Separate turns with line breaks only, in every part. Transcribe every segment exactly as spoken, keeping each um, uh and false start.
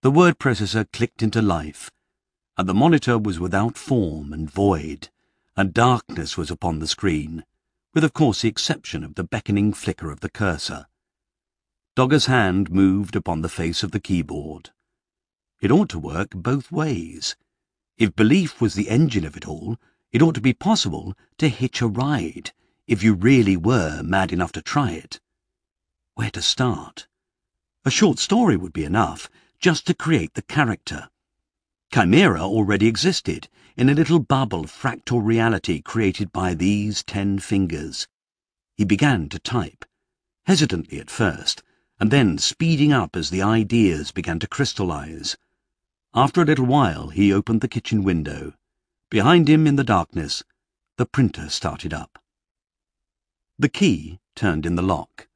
The word processor clicked into life, and the monitor was without form and void, and darkness was upon the screen, with of course the exception of the beckoning flicker of the cursor. Dogger's hand moved upon the face of the keyboard. It ought to work both ways. If belief was the engine of it all, it ought to be possible to hitch a ride, if you really were mad enough to try it. Where to start? A short story would be enough, just to create the character. Chimera already existed, in a little bubble of fractal reality created by these ten fingers. He began to type, hesitantly at first, and then speeding up as the ideas began to crystallize. After a little while he opened the kitchen window. Behind him in the darkness, the printer started up. The key turned in the lock.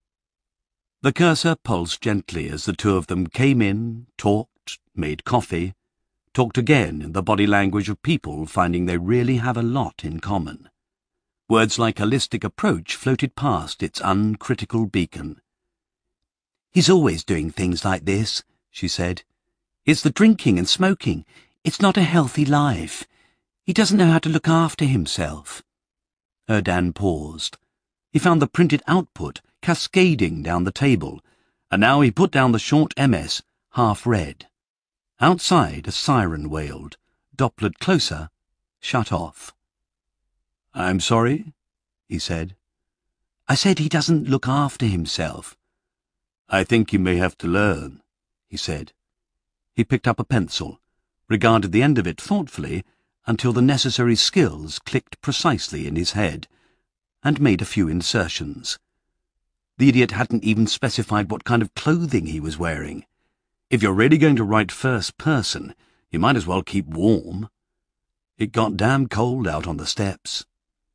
The cursor pulsed gently as the two of them came in, talked, made coffee, talked again in the body language of people finding they really have a lot in common. Words like holistic approach floated past its uncritical beacon. "He's always doing things like this," she said. "It's the drinking and smoking. It's not a healthy life. He doesn't know how to look after himself." Erdan paused. He found the printed output cascading down the table, and now he put down the short M S, half read. Outside a siren wailed, Dopplered closer, shut off. "I'm sorry?" he said. "I said he doesn't look after himself." "I think you may have to learn," he said. He picked up a pencil, regarded the end of it thoughtfully until the necessary skills clicked precisely in his head, and made a few insertions. The idiot hadn't even specified what kind of clothing he was wearing. If you're really going to write first person, you might as well keep warm. It got damn cold out on the steps.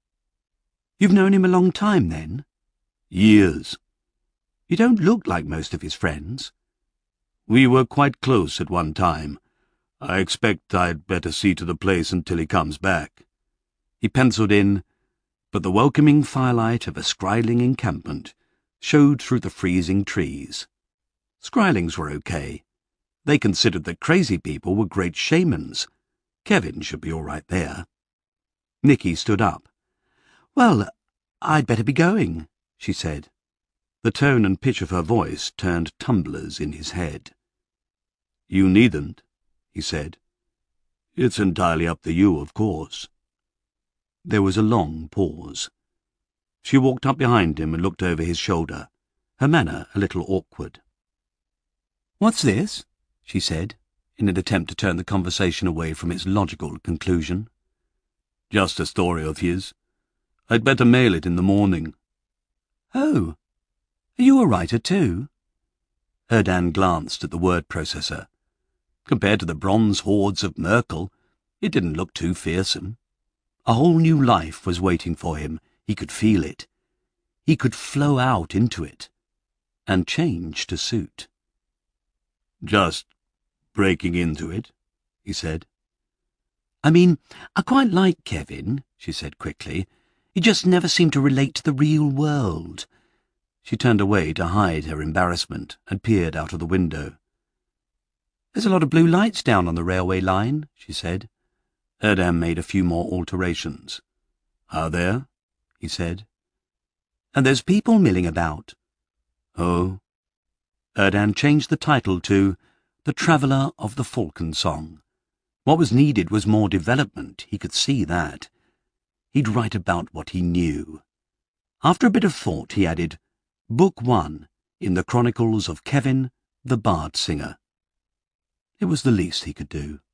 "You've known him a long time, then?" "Years." "You don't look like most of his friends." "We were quite close at one time. I expect I'd better see to the place until he comes back." He penciled in, "But the welcoming firelight of a Skryling encampment showed through the freezing trees." Skrylings were okay. They considered that crazy people were great shamans. Kevin should be all right there. Nikki stood up. "Well, I'd better be going," she said. The tone and pitch of her voice turned tumblers in his head. "You needn't," he said. "It's entirely up to you, of course." There was a long pause. She walked up behind him and looked over his shoulder, her manner a little awkward. "What's this?" she said, in an attempt to turn the conversation away from its logical conclusion. "Just a story of his. I'd better mail it in the morning." "Oh, are you a writer too?" Erdan glanced at the word processor. Compared to the bronze hordes of Merkel, it didn't look too fearsome. A whole new life was waiting for him. He could feel it. He could flow out into it, and change to suit. "Just breaking into it," he said. "I mean, I quite like Kevin," she said quickly. "He just never seemed to relate to the real world." She turned away to hide her embarrassment and peered out of the window. "There's a lot of blue lights down on the railway line," she said. Erdan made a few more alterations. "Are there?" he said. "And there's people milling about." "Oh." Erdan changed the title to The Traveller of the Falcon Song. What was needed was more development, he could see that. He'd write about what he knew. After a bit of thought, he added, Book One in the Chronicles of Kevin, the Bard Singer. It was the least he could do.